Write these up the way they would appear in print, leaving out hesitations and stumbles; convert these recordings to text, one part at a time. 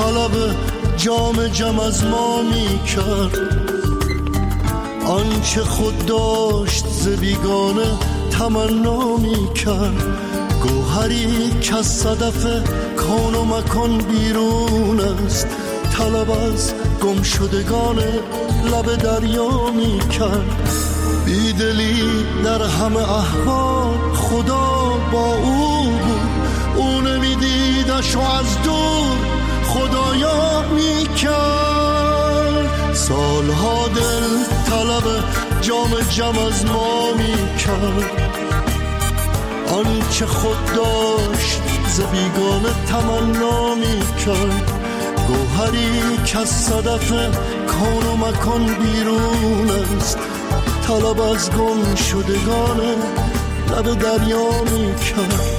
طلب جام جم از ما می کرد. آنچه خود داشت ز بیگانه تمنا می کرد. گوهری که از صدف کون و مکان بیرون است، طلب از گم شدگان لب دریا می کرد. بیدلی در همه احوال خدا با او بود، او نمیدیدش و از دور خدایا می کرد. سالها دل طلب جام جم از ما می کرد. آنچه خود داشت ز بیگانه تمنا می کرد. گوهری که از صدف کون و مکان بیرون است، طلب از گم شدگان لب دریا می کرد.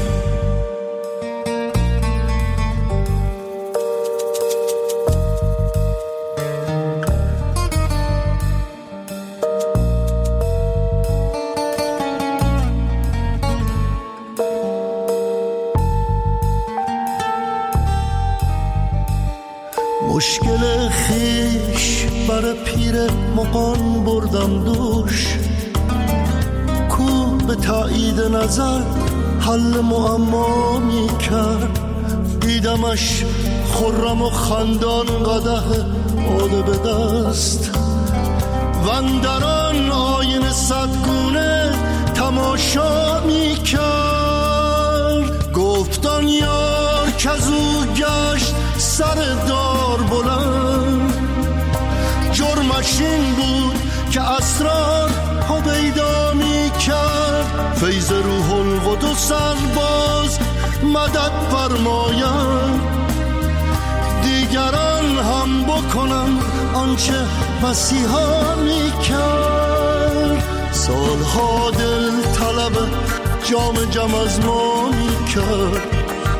مشکل خیش بر پیر مغان بردم دوش، کو به تایید نظر حل معما می کرد. دیدمش خرم و خندان قدح باده به دست، وندران آینه صدگونه تماشا می کرد. گفتان یار که از او گشت سر دار بلند، جرمش این بود که اسرار هویدا می کرد. فیض روح القدس باز مدد فرماید، دیگران هم بکنم آنچه مسیحا می کرد. سالها دل طلب جام جم از ما می کرد.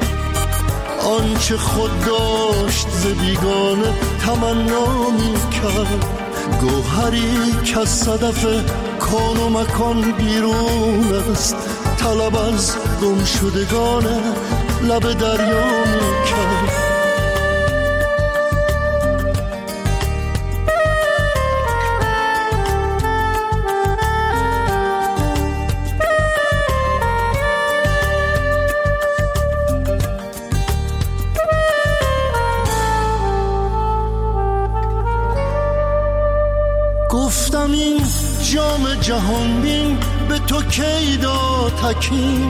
آنچه خود داشت ز بیگانه تمنا می کرد. گوهری که از صدف کون و مکان بیرون است، طلب از گم شدگان لب دریا می کرد. گفتم این جام جهان بین به تو کی داد حکیم.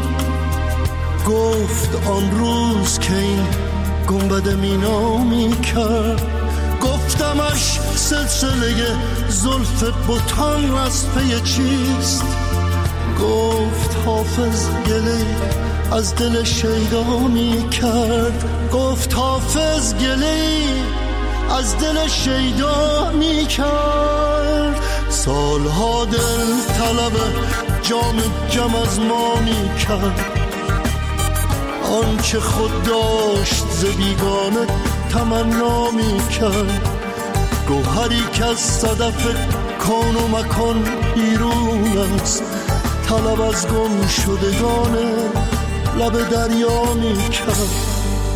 گفت آن روز که این گنبد مینا می کرد. گفتمش سلسله زلف بتان از پی چیست. گفت حافظ گله از دل شیدا می کرد. گفت حافظ گله از دل شیدا می کرد. سالها دل طلب جام جم از ما می کرد. آنچه خود داشت ز بیگانه تمنا می کرد. گوهری که از صدف کون و مکان بیرون است، طلب از گم شدگان لب دریا می کرد.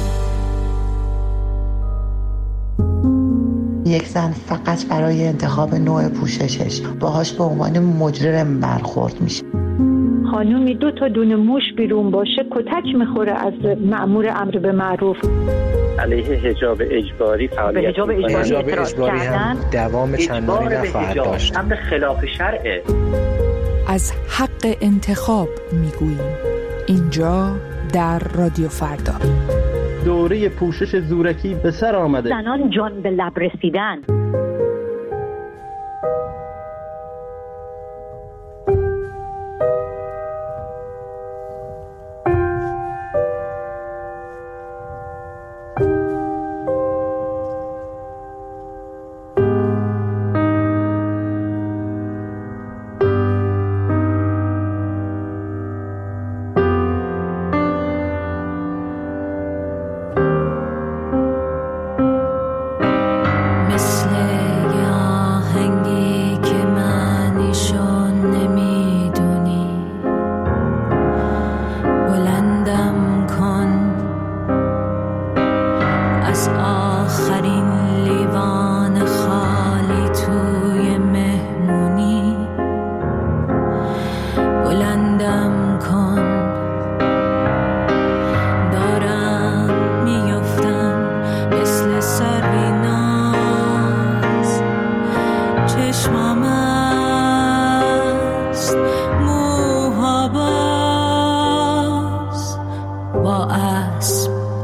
یک زن فقط برای انتخاب نوع پوششش باهاش به عنوان مجرم برخورد میشه. خانومی 2 تا دونه موش بیرون باشه کتک میخوره از مأمور امر به معروف. علیه حجاب اجباری فعالیت حجاب اجباری هم دوام چندانی نخواهد داشت. امر خلاف شرعه. از حق انتخاب میگوییم اینجا در رادیو فردا. دوره پوشش زورکی به سر آمده. زنان جان به لب رسیدن. مثل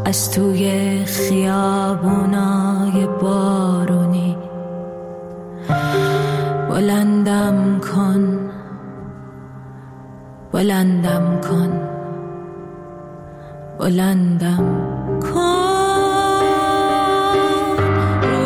از توی خیابونای بارونی بلندم کن، بلندم کن، بلندم کن. رو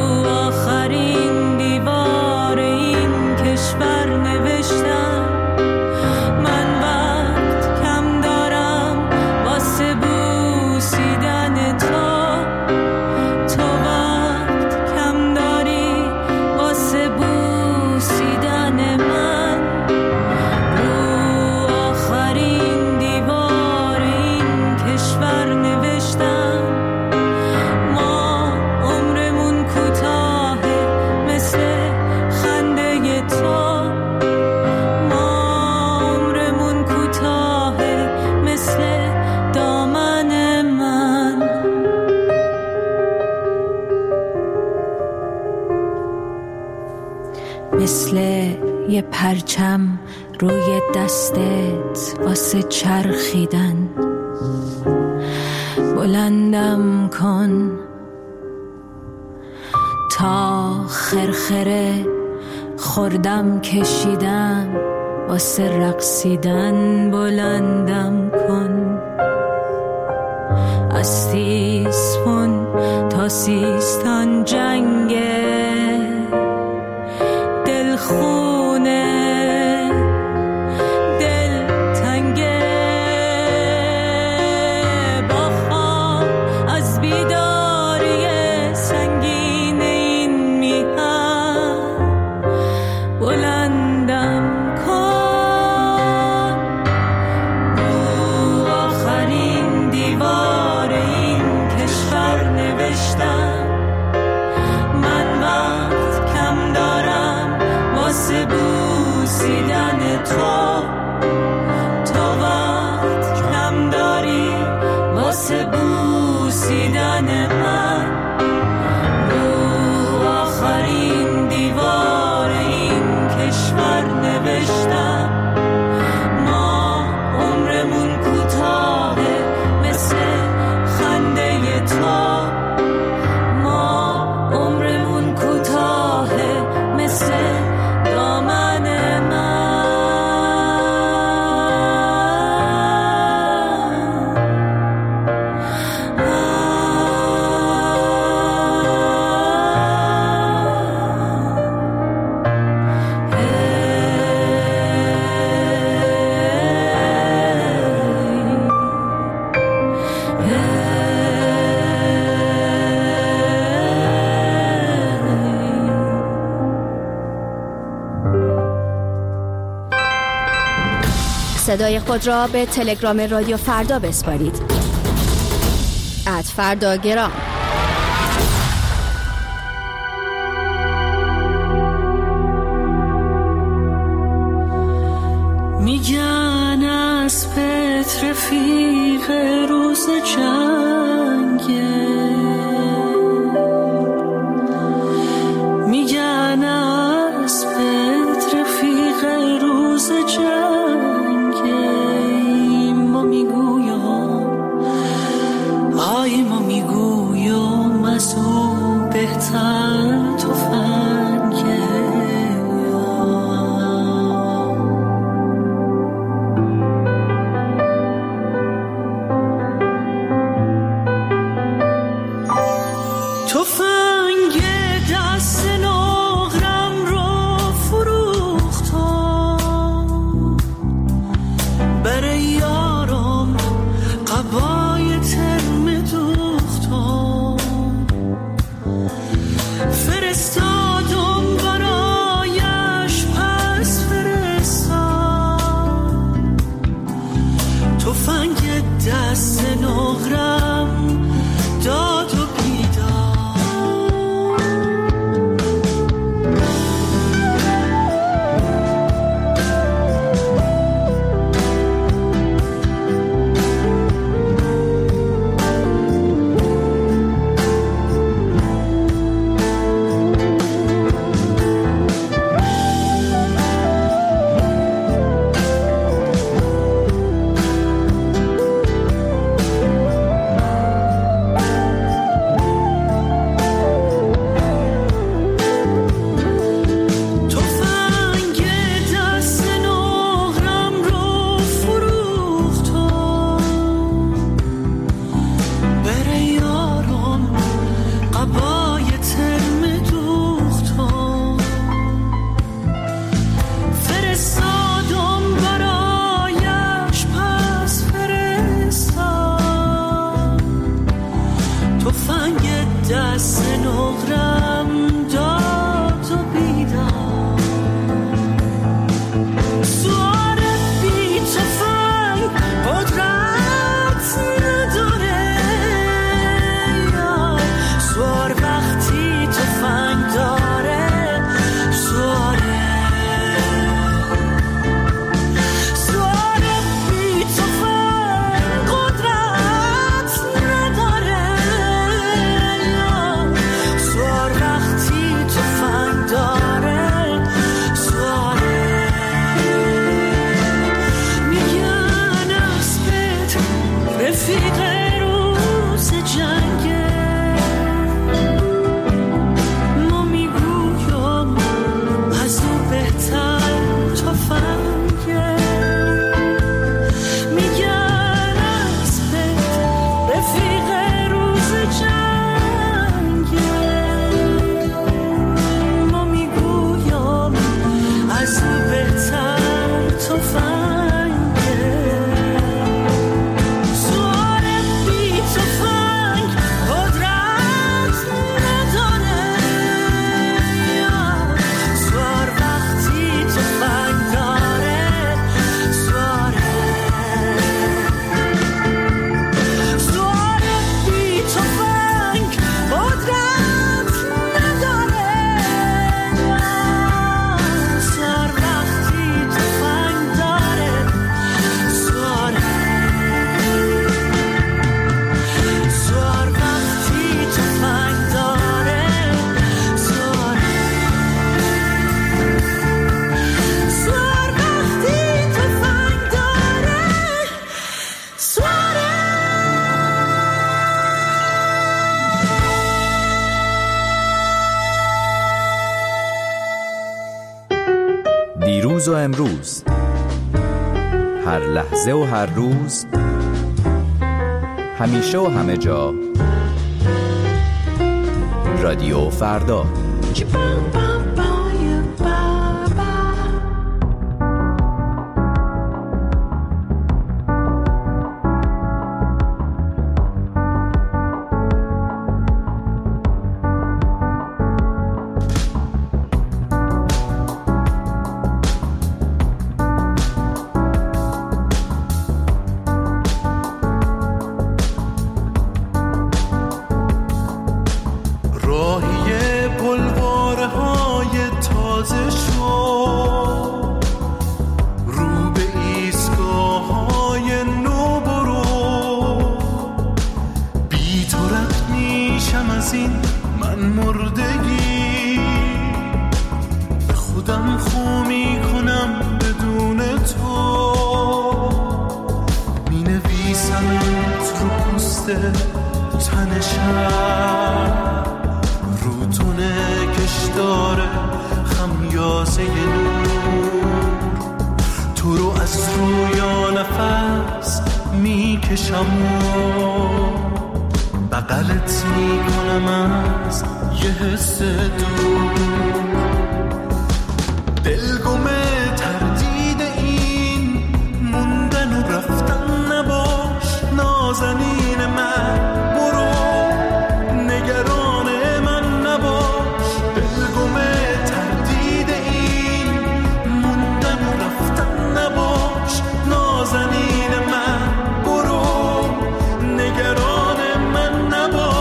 آخرین دیوار این کشور نوشتم من وقت کم دارم واسه بوسیدن تو، تو وقت کم داری واسه بوسیدن من. رو آخرین دیوار این کشور نوشتم ما عمرمون کوتاهه مثل خنده تو، ما عمرمون کوتاهه مثل دامن من. مثل یه پرچم روی دستت واسه چرخیدن بلندم کن تا خرخره خوردم کشیدم واسه رقصیدن بلندم کن. از تیسفون تا سیستان جنگه دلخونه دل تنگه با خواب از بیداری سنگین این میهن بلندم کن. رو آخرین دیوار این کشور نوشتم من وقت کم دارم واسه بوسیدن تو، تو وقت کم داری واسه بوسیدن من. رو آخرین دیوار این کشور نوشتم ما عمرمون کوتاهه مثل خنده تو، ما عمرمون کوتاهه مثل دامن من. صدای خود را به تلگرام رادیو فردا بسپارید. @فرداگرام. میگن از پت رفیق روز جنگه، میگن از پت رفیق روز جنگه. ما میگویم آی ما میگویم از او بهتر تفنگه. تفنگ دست نقرم رو فروختم برای یارم قبای ترم دوختم، فرستادم برایش پس فرستاد. تفنگ دست نقرم داد و رفیق روز جنگه ما میگویم از او بهتر تفنگه میگن از رفیق روز جنگه ما میگویم از او بهتر تفنگه دیروز و امروز، هر لحظه و هر روز، همیشه و همه جا، رادیو فردا. بغلت میکنم از یه حس دور، دلگمه تردید این موندن و رفتن نباش، نازنین من برو، نگران من نباش، دلگمه تردید این موندن و رفتن نباش، نازنین من برو، نگران من نباش.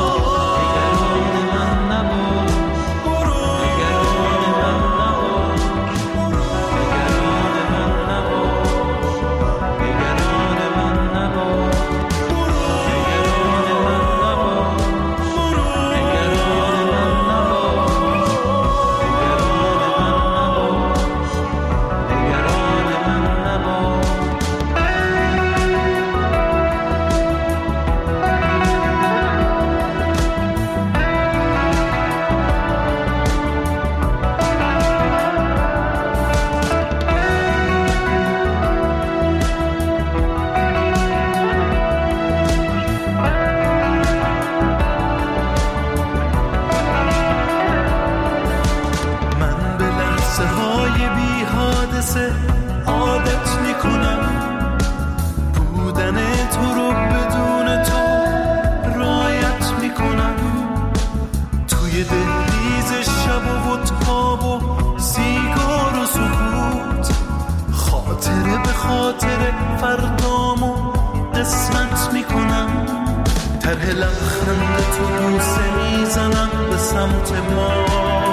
عادت میکنم بودن تو رو، بدون تو رایت میکنم، توی دهلیز شب و تاب و سیگار و سکوت، خاطره به خاطره فردامو قسمت میکنم، طرح لبخند تو بوسه میزنم به سمت ما،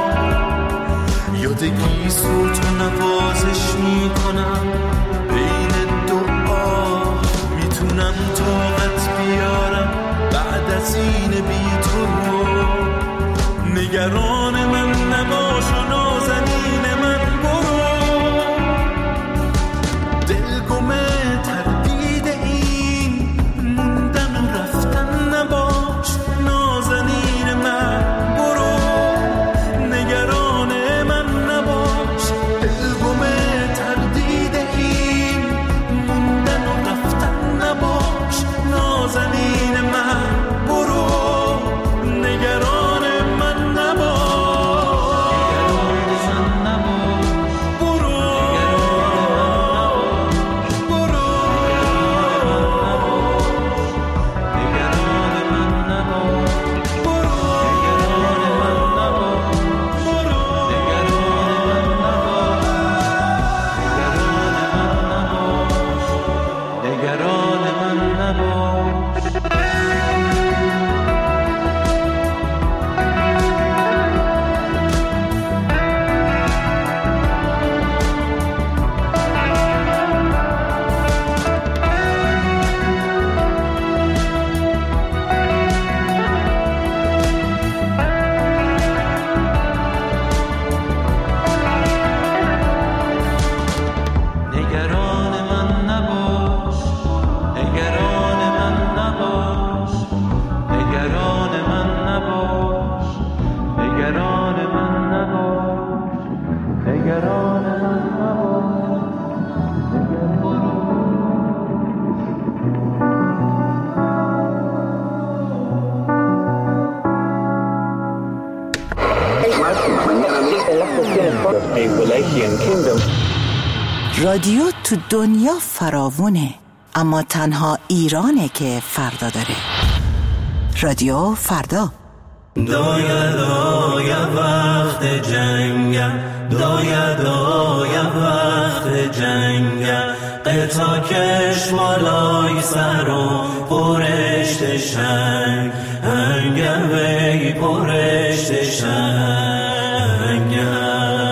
یاد گیسو تو نوازش میکنم، بین دعا میتونم طاقت بیارم بعد از این بی تو رو، نگران من نباش و نازنین من برو، دلگمه تردید این رادیو تو دنیا فراوونه، اما تنها ایرانه که فردا داره. رادیو فردا. دایا وقت جنگم، دایا وقت جنگم، قطع کش بالای سر و پرشت شنگ، هنگم وی پرشت شنگم.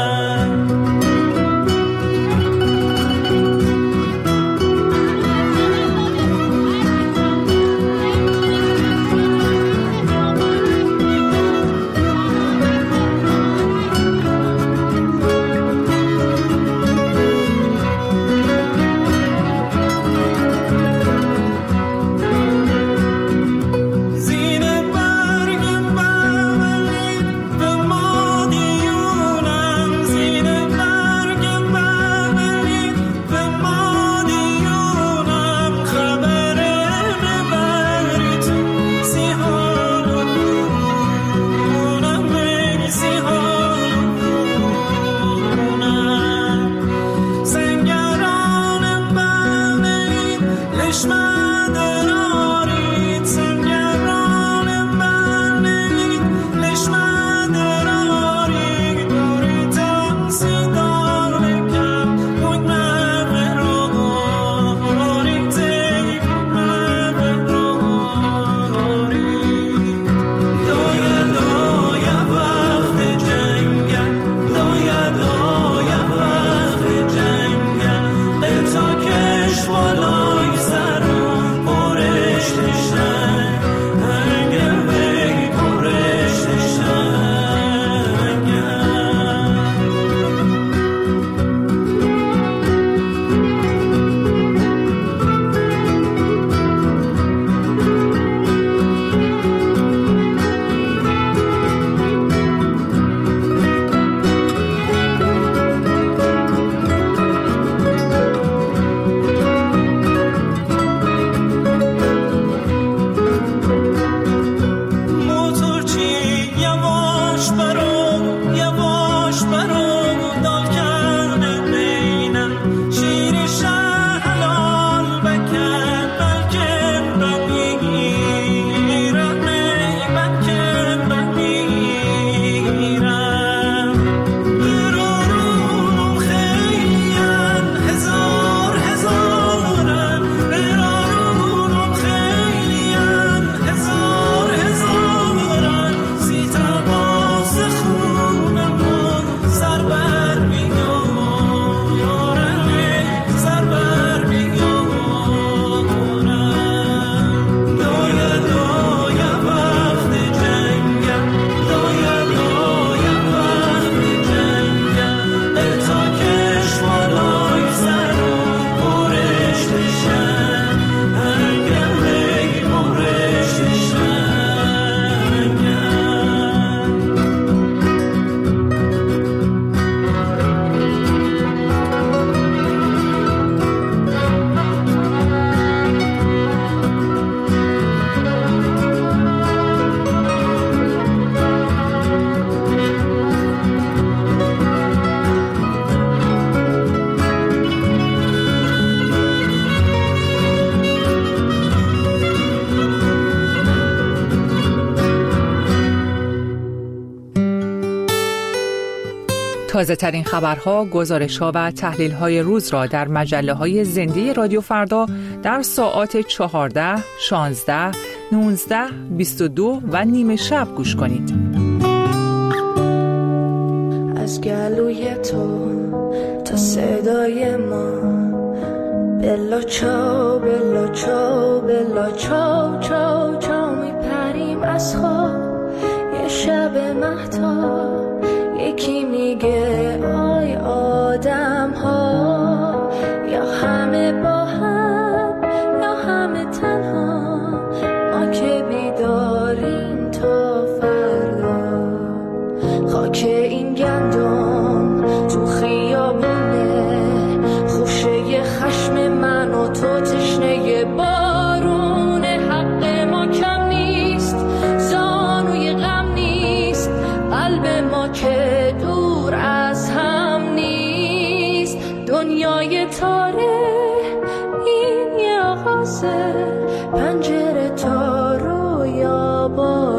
تازه ترین خبرها، گزارش‌ها و تحلیل‌های روز را در مجله‌های زنده رادیو فردا در ساعات 14، 16، 19، 22 و نیم شب گوش کنید. از گلوی تو تا صدای ما، بلا چاو بلا چاو بلا چاو چاو چاو میپریم از خواب. یه شب مهتاب یکی میگه آی آدم ها، یا همه با هم یا همه تنها، ما که بیداریم تا فردا. خاک این گندم تو خیابونه، خوشه خشم من و تو تشنه بارونه. حق ما کم نیست، زانوی غم نیست،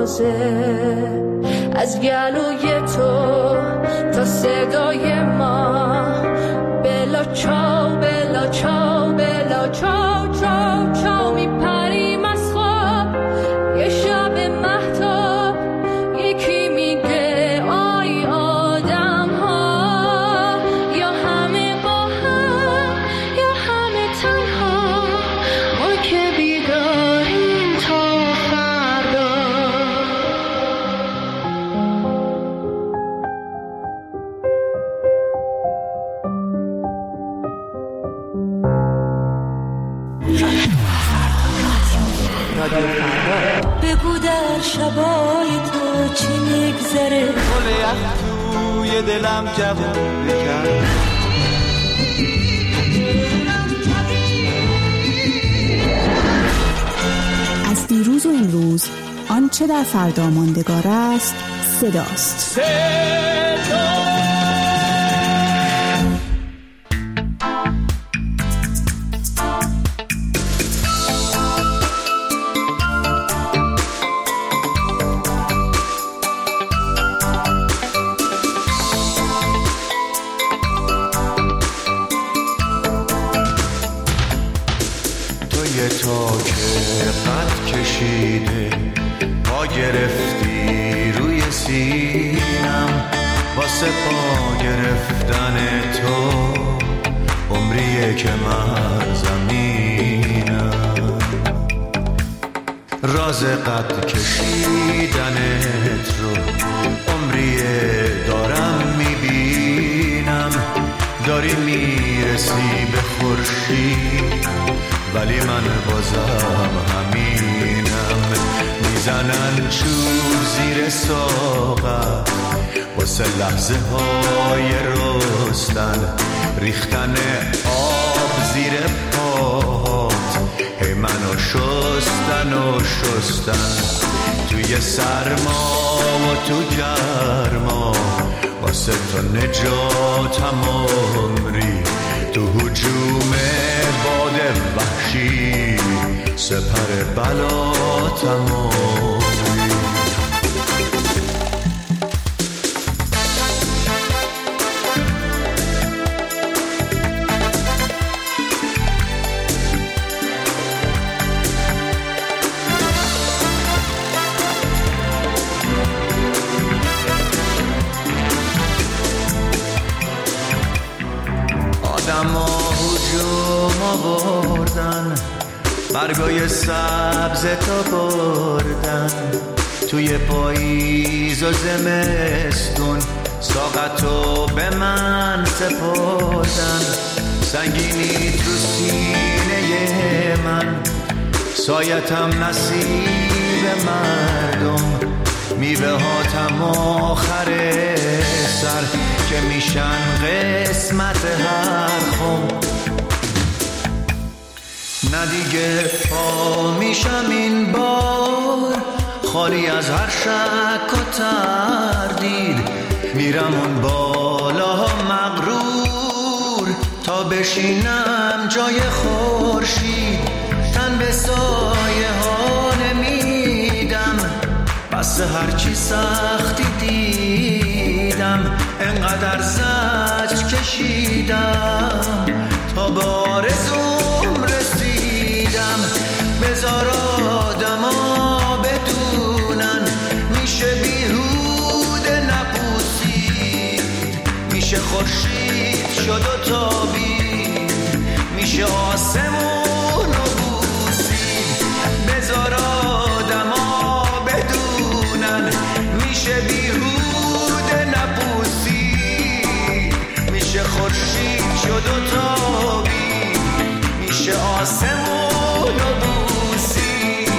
بازه از گلوی تو تا صدای ما بلا چاو بلا چاو بلا چاو چاو چاو میپریم از خواب یه شب مهتاب یکی میگه آی آدم ها یا همه با هم یا همه تنها ما که بیداریم تا فردا. بگو در شبای تو چی میگذره گل یخ توی دلم جوون بکن از دیروز و امروز آنچه در فردا ماندگار است صداست. تا که قد کشیده پا گرفتی روی سینم واسه پا گرفتن تو عمریه که من زمینم راز قد کشیدنت رو عمریه دارم میبینم داری میرسی به خورشید ولی من بازم همینم میزنن چوب زیر ساقت واسه لحظه های رستن ریختن آب زیر پاهات هی منو شستن و شستن توی سرما و تو گرما واسه تو نجاتم عمری تو هجوم باد وحشی سپر بلاتم عمری. آدما هجوم آوردن برگای سبز تا بردن توی پاییز و زمستون ساقتو به من سپردن سنگینی تو سینه من سایتم نصیب مردم میوه هاتم آخر سر که میشن قسمت هر خم نه دیگه پا میشم این بار خالی از هر شک و تردید میرم اون بالا مغرور تا بشینم جای خورشید تن به سایه ها نمیدم بس هرچی سختی دیدم انقدر زجر کشیدم تا به آرزوم رسیدم بذار آدما بدونن میشه بیهوده نپوسید میشه خورشید شد و تابید میشه آسمون و بوسید بذار آدما بدونن میشه بیهوده نپوسید میشه خورشید شد و تابید میشه آسمون و بوسید.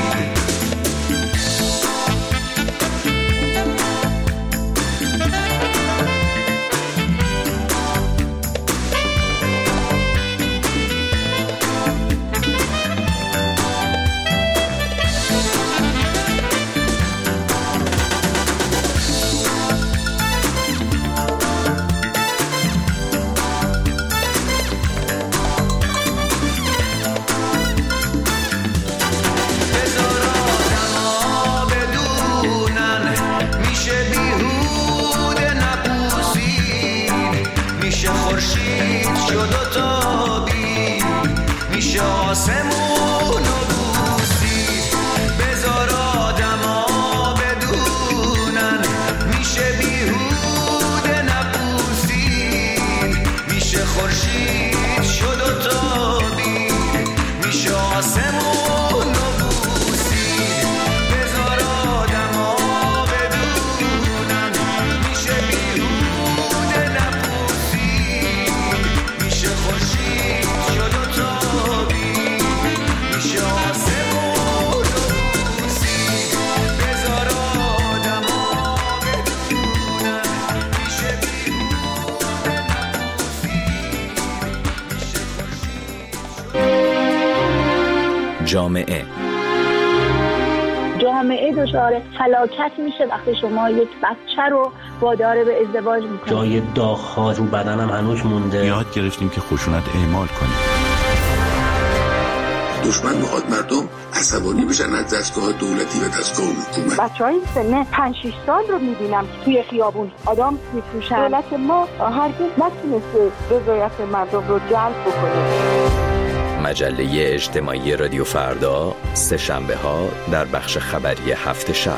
جامعه دچار فلاکت میشه وقتی شما یک بچه رو وادار به ازدواج میکنید. جای داغ‌ها رو بدنم هنوز مونده. یاد گرفتیم که خشونت اعمال کنیم. دشمن میخواد مردم عصبانی بشن از دستگاه دولتی و دستگاه حکومت. بچهای سن 5-6 سال رو میبینم توی خیابون آدم میفروشن. دولت ما هرگز نتونسته رضایت مردم رو جلب بکنه. مجله اجتماعی رادیو فردا، سه شنبه ها در بخش خبری هفت شب.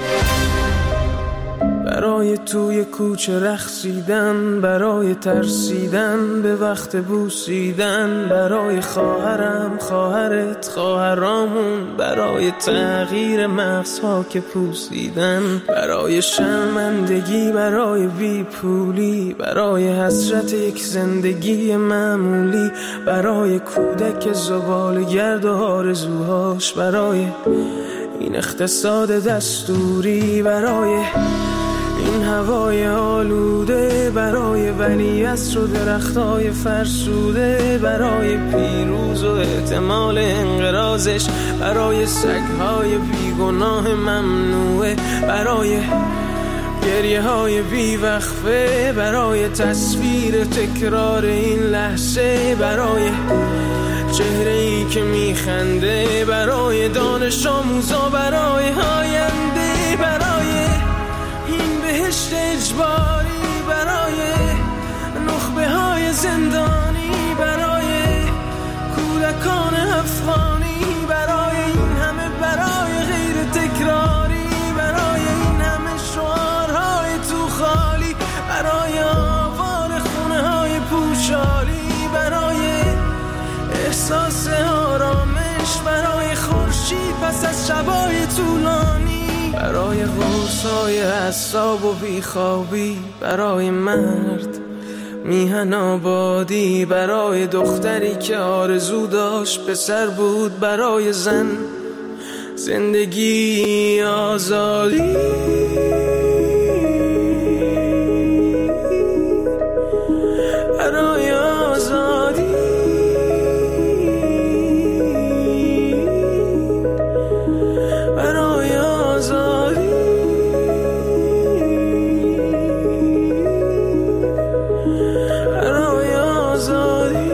برای توی کوچه رقصیدن، برای ترسیدن به وقت بوسیدن، برای خواهرم، خواهرت، خواهرامون، برای تغییر مغزها که پوسیدن، برای شرمندگی، برای بیپولی، برای حسرت یک زندگی معمولی، برای کودک زباله‌گرد و آرزوهاش، برای این اقتصاد دستوری، برای این هوای آلوده، برای ولیعصر و درختای فرسوده، برای پیروز و احتمال انقراضش، برای سگهای بیگناه ممنوعه، برای گریه های بیوقفه، برای تصویر تکرار این لحظه، برای چهره‌ای که میخنده، برای دانش آموزا، برای آینده، برای این بهشت اجباری، برای نخبه های زندانی، برای کودکان افغانی، برای این همه برای غیر تکراری، برای این همه شعارهای تو خالی، برای آوار خونه های پوشالی، برای احساس آرامش، برای خورشید پس از شبای طولانی، برای غوصای اعصاب و بیخوابی، برای مرد میهن آبادی، برای دختری که آرزو داشت پسر بود، برای زن زندگی آزادی، برای آزادی، برای آزادی، برای آزادی.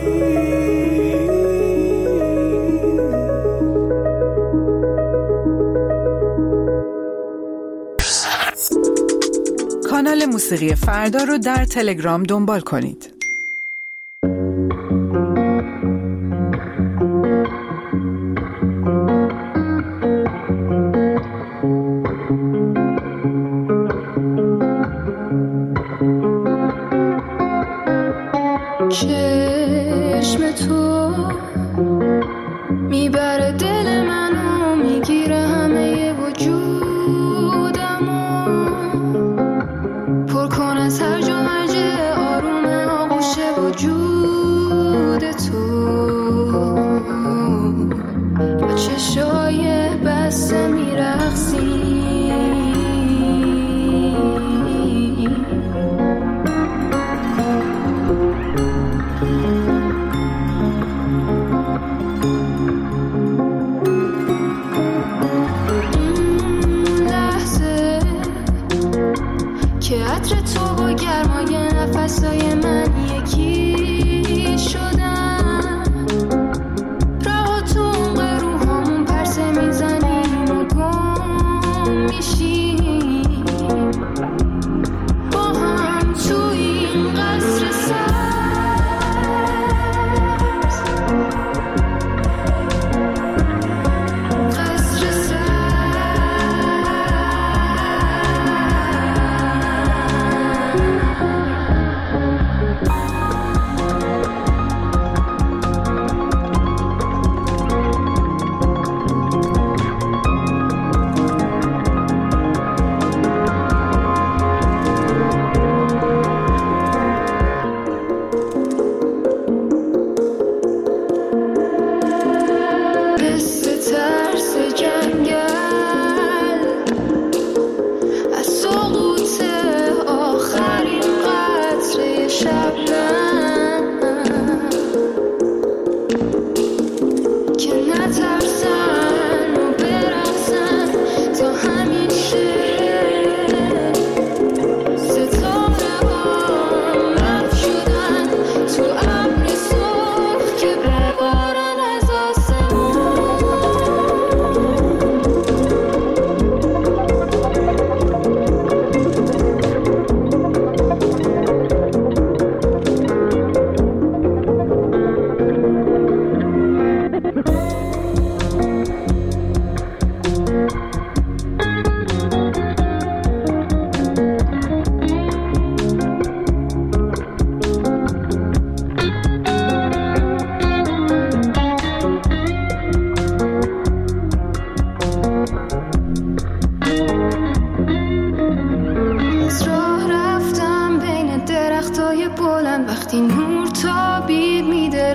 کانال موسیقی فردا رو در تلگرام دنبال کنید. چشم تو میبره دل منو، میگیره همه وجودمو، پر کن از هر جا مرج آروم آقا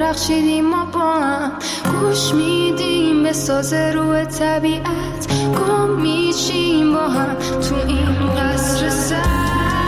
بخشیدیم ما با هم، گوش میدیم به ساز روح طبیعت، گم میشیم با هم تو این قصر سر.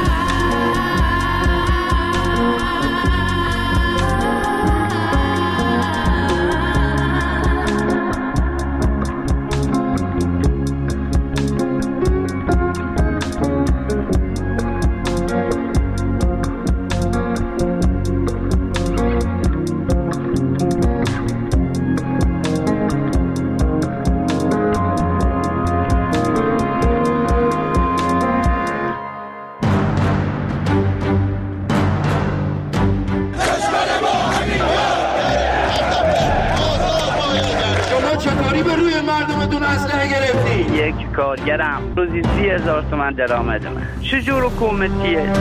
کارگرم روزی 30,000 تومان درآمد من. چجور حکومتیه؟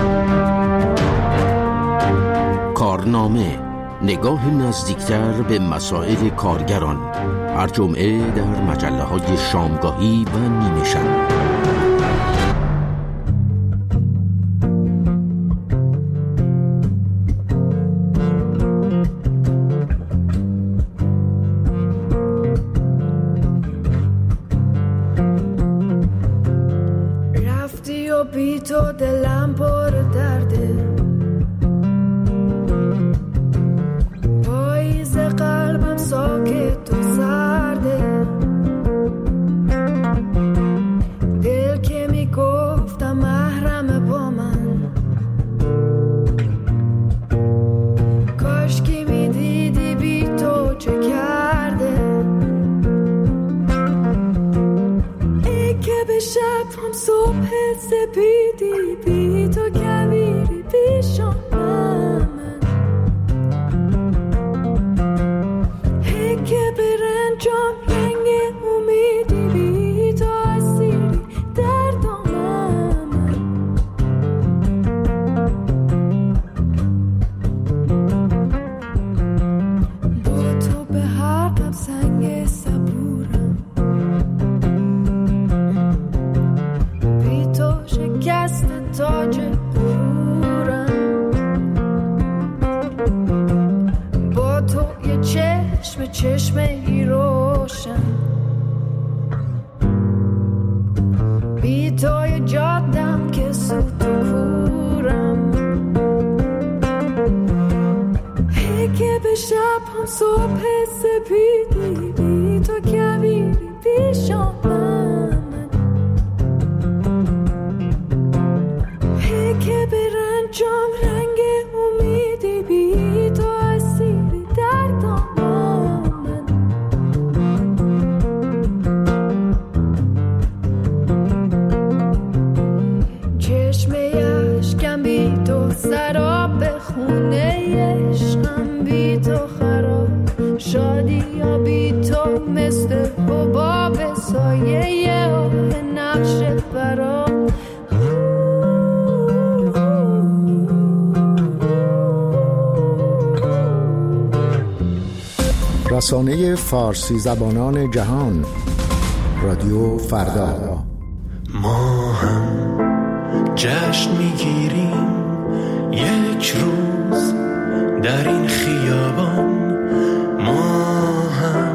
کارنامه، نگاه نزدیکتر به مسائل کارگران، هر جمعه در مجله‌های شامگاهی و نیمه شب. بی تو دلم پر درده، پاییز قلبم ساکت و سرده، دل که میگفتم محرم با من، کاش که میدیدی بی تو چه کرده، ای که به شب هم صبح سپیدی بی تو کبیری پیشم من، هی که به رنجام رنگ امیدی بی تو اسیری دردم من، با تو به حرقم سنگ صبورم، بی تو شکست تاج غرورم، با تو یه چشم چشمه روشن، بی تو یه جادم که سوت و کورم، هی که به شب هم صبح سپیدی بی تو کبیری پیشم من، که به رنجام رنگ امیدی بی تو اسیری دردم من، چشمه اشکم بی تو سراب خونه عشقم بی تو خراب، شادی یا بی تو مثل حباب سایه آه نقش برام، رسانه فارسی زبانان جهان، رادیو فردا. ما هم جشن میگیریم یک روز در این خیابان، ما هم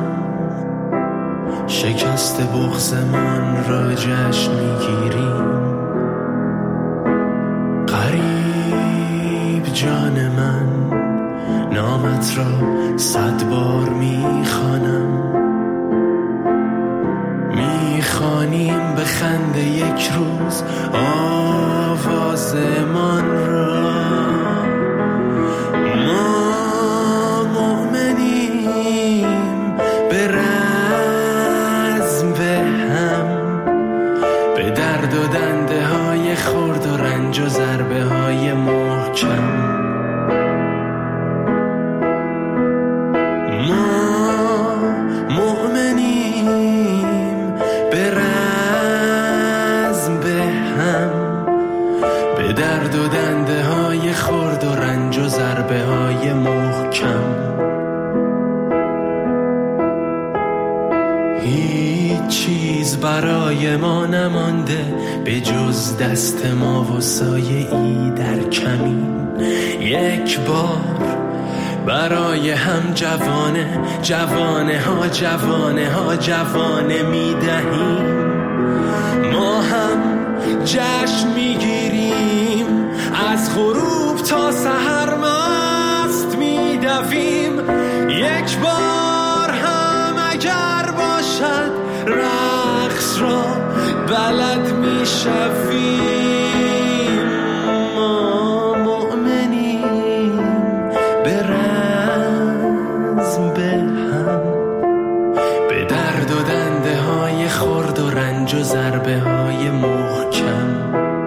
شکست بغضمان را جشن میگیریم، غریب جان من نامت را 100 بار میخوانم، میخوانیم به خنده یک روز آوازمان را، ما مؤمنیم به رزم به هم، به درد و دنده های خرد و رنج و ضربه های محکم، و دنده های خرد و رنج و ضربه های محکم، هیچ چیز برای ما نمانده به جز دست ما و سایه ای در کمین، یک بار برای هم جوانه جوانه ها جوانه ها جوانه میدهیم. ما هم جشن میگیریم، از غروب تا سحر مست میدویم. یک بار هم اگر باشد رقص را بلد میشویم. ما مؤمنیم به رزم به هم، به درد و دنده های خرد و رنج و ضربه های محکم.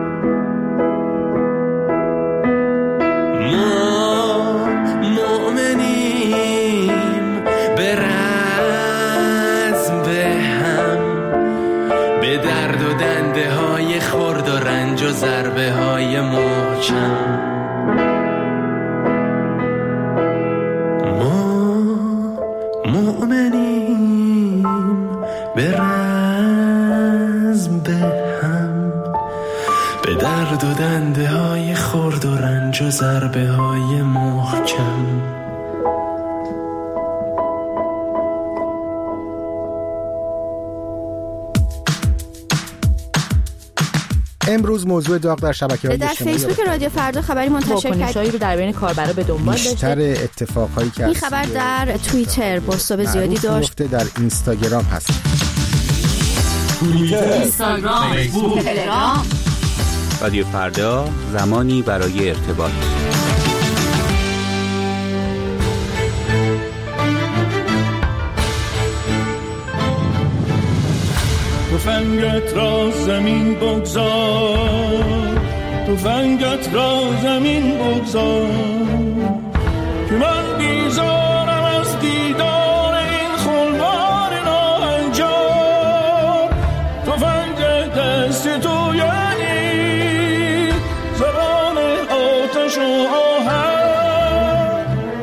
ما مؤمنیم به رزم به هم، به درد و دنده های خرد و رنج و ضربه های محکم. ما مؤمنیم به رزم به هم، به درد و دنده های خرد و رنج و ضربه های محکم. امروز موضوع داغ در شبکه‌های اجتماعی در فیسبوک رادیو فردا خبری منتشر کرد رو در بین کاربرا به دنبال داشته. بیشتر اتفاقایی که این خبر در توییتر بازتاب زیادی داشت. در اینستاگرام هست. توییتر، اینستاگرام، فیسبوک، تلگرام. رادیو فردا، زمانی برای ارتباط. تفنگت را زمین بگذار، تفنگت را زمین بگذار، که من بیزارم از دیدار این خونبار ناهنجار. تفنگ دست تو یعنی زبان آتش و آهن،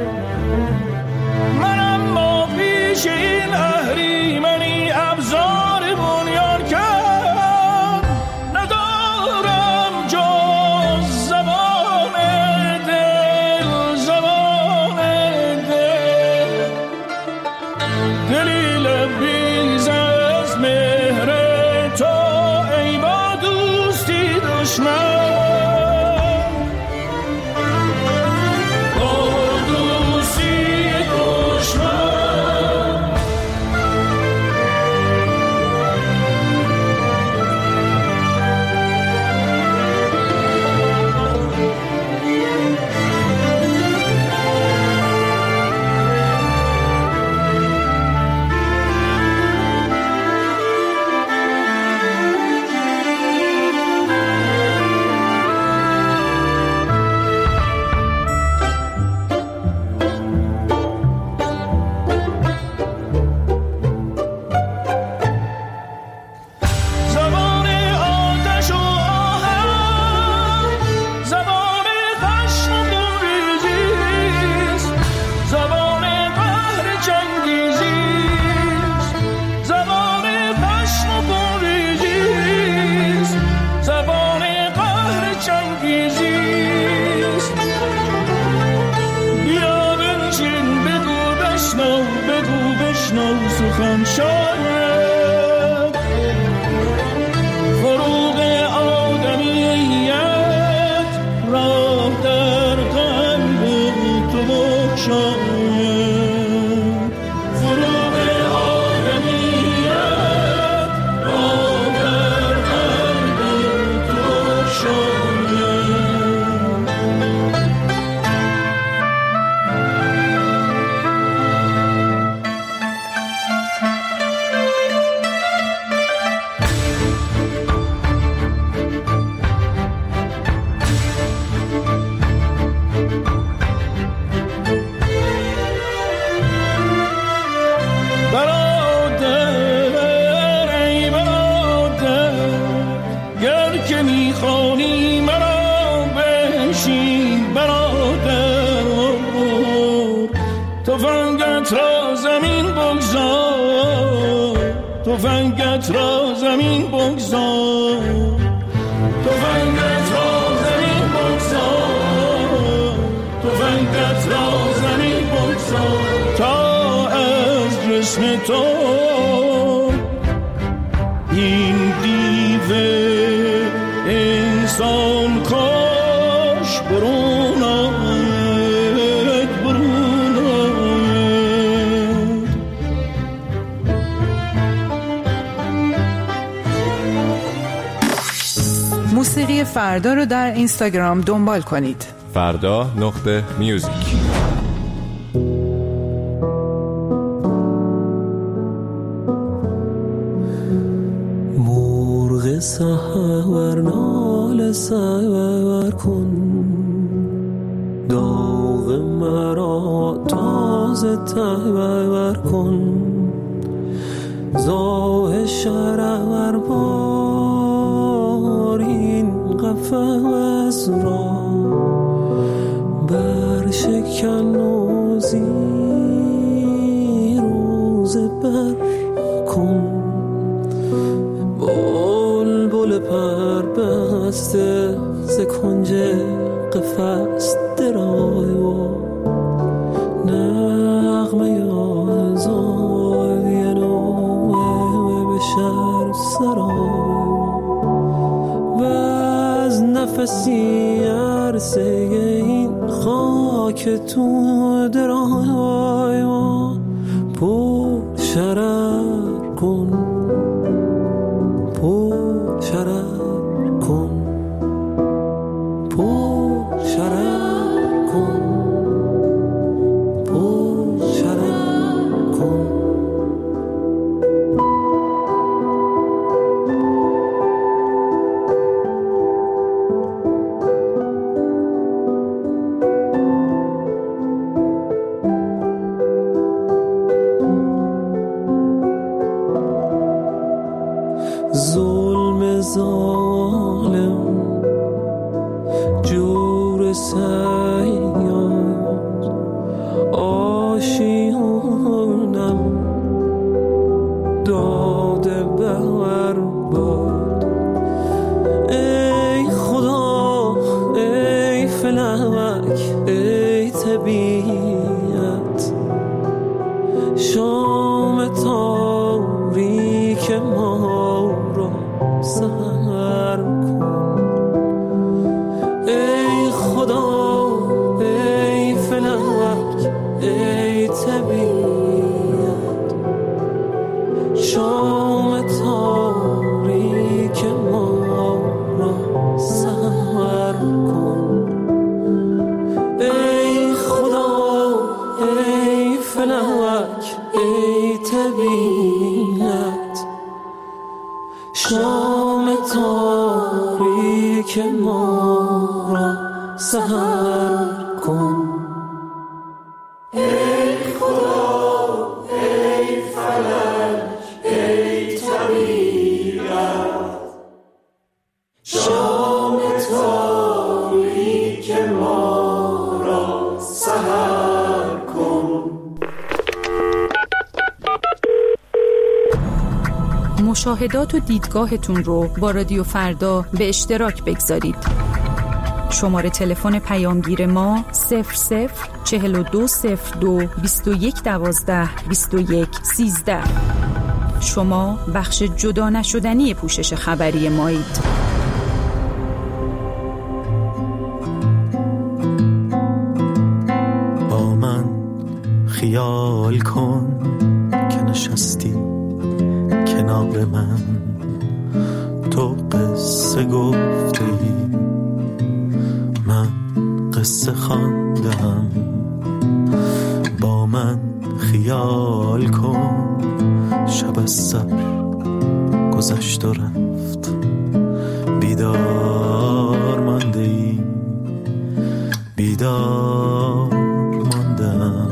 منم با پیش این اهریمنی ابزار سخن شاید فروغ آدمیت راه در قلب تو بخشاید. فروغ آدمیت راه در قلب تو بخشاید. تفنگت را زمین بگذار، تفنگت را زمین بگذار، تفنگت را زمین بگذار، تفنگت را زمین بگذار. چشم تو این دیو انسان کاش برون آید برون آید. موسیقی فردا رو در اینستاگرام دنبال کنید. فردا.میوزیک. مرغ سحر نال سحر کن، داغ مرا تازه تحور کن، زاه شرر بار این قفس را بر شکن و زیر روز بر کن، بلبل پر بسته ز کنج قفس درای و نغمه آزای نوه به شهر سرای و از نفسی عرصه این خاک تو درای و پر شرر کن، پر شرر کن، پر شرر کن، پر شرر کن. ظلم ظالم جور سیاد آشیانم داده بر باد. ای خدا ای فلک ای طبیعت، شام تاریک ما را سحر کن. ای خدا ای فلک ای طبیعت، شام تاریک ما را سحر کن. ای خدا ای فلک ای طبیعت، شام تاریک ما را سحر کن. ای خدا ای فلک ای طبیعت، شام تاریک ما را سحر کن. مشاهدات و دیدگاهتون رو با رادیو فردا به اشتراک بگذارید. شماره تلفن پیامگیر ما 00420221122113. شما بخش جدا نشدنی پوشش خبری مایید. با من خیال کن که نشستی کنار من، تو قصه گفتی من قصه خواندم. با من خیال کن شب از سر گذشت و رفت، بیدار مانده ای بیدار ماندم.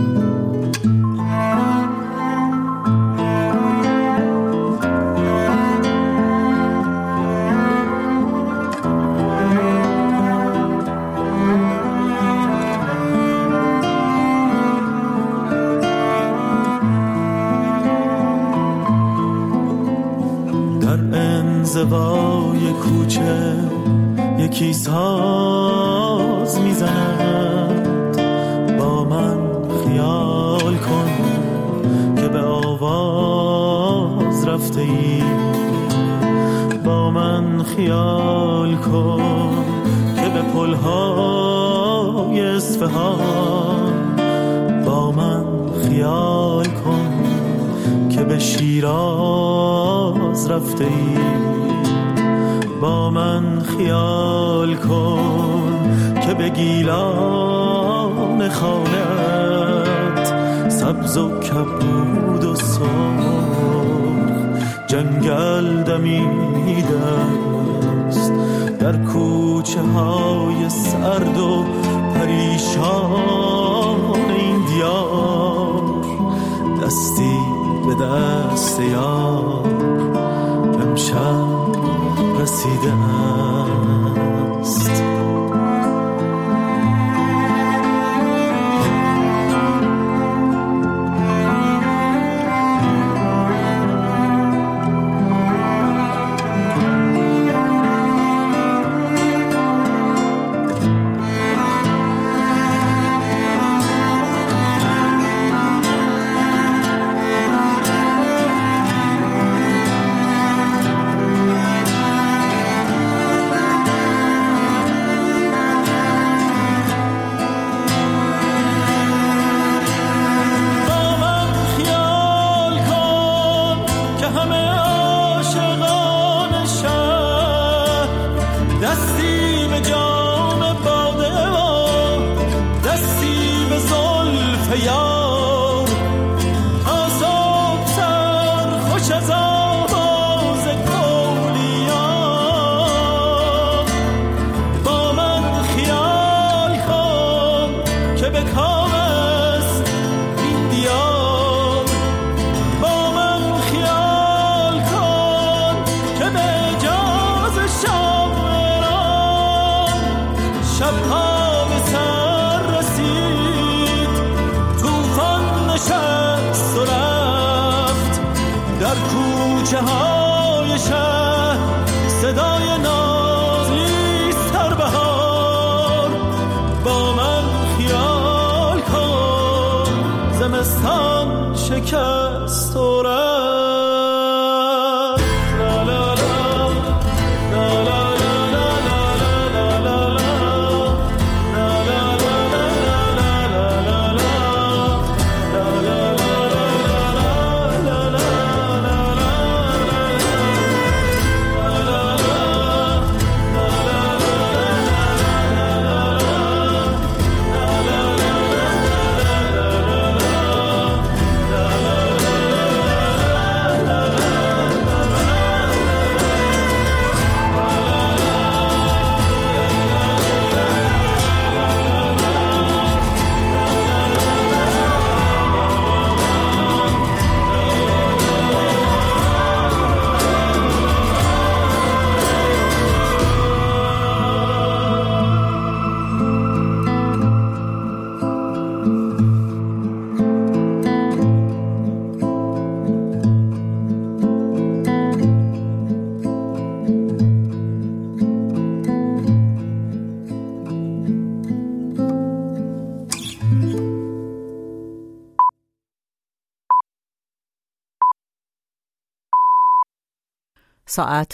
انزوای کوچه یکی ساز میزند. با من خیال کن که به نواز رفته ای، با من خیال کن که به پلهای اصفهان، با من خیال کن که به شیراز رفته ای، با من خیال کن که به گیلان خانت سبز و کبود و سرخ جنگل دمیده است، در کوچه های سرد و پریشان این دیار، دستی به دست یار امشب رسیده است. شکست و رفت، لا لا لا لا لا ساعت